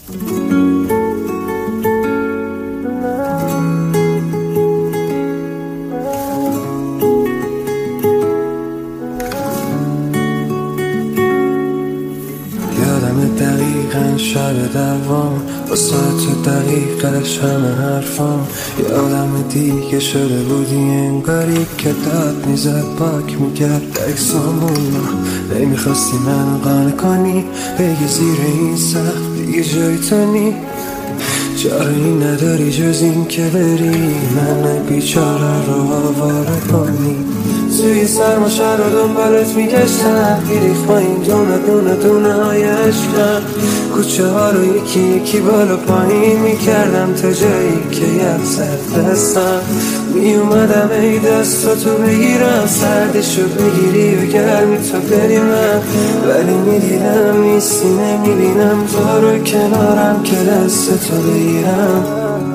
دقیقاً شب دوام با ساعت دقیقش همه حرفام. یادم دیگه شده بودی انگاری که داد میزد پاک میکرد اکسامون. نمیخواستی منو قانع کنی بگی زیر این سخت دیگه جای تو نی. چاره‌ای نداری جز این که بری من بیچاره رو آواره کنی. توی سرما شهر رو دنبالت میگشتم گریخ با این دونه های عشقم. کوچه ها رو یکی یکی بالا پایین میکردم تا جایی که یفزد دستم. میومدم ای دستاتو بگیرم سردشو بگیری و گرمی تو بری من. ولی میدیدم نیستی نمیبینم تو رو کنارم که دستتو بگیرم.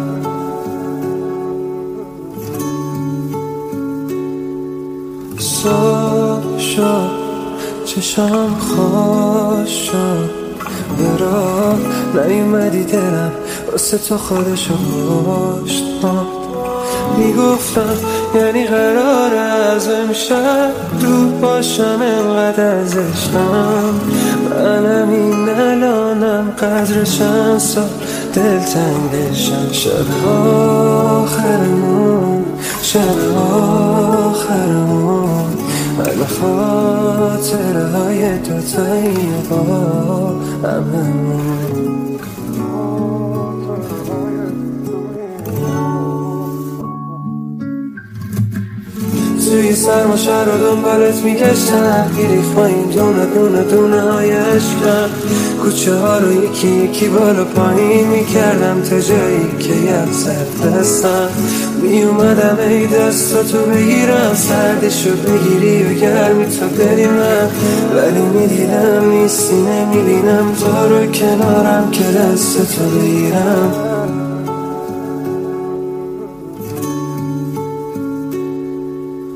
صبح شد چشام خوش شد به راه نیومدی دلم واسه تو خودشو پشت ماند. میگفتم یعنی قراره از امشب دور باشم انقدر از عشقم. منم این الانم قدر چند سال دلتنگ بشم. شب آخرمون شب آخرمون همه خاطره های دوتایی با هممون. توی سرما شهر رو دنبالت میگشتم گریخ با این دونه های عشقم. کوچه ها رو یکی یکی بالا پایین میکردم تا جایی که یفزد دستم. میومدم ای دستاتو بگیرم سردشو بگیری و گرمی تو بری من. ولی میدیدم نیستی نمیبینم تو رو کنارم که دستتو بگیرم.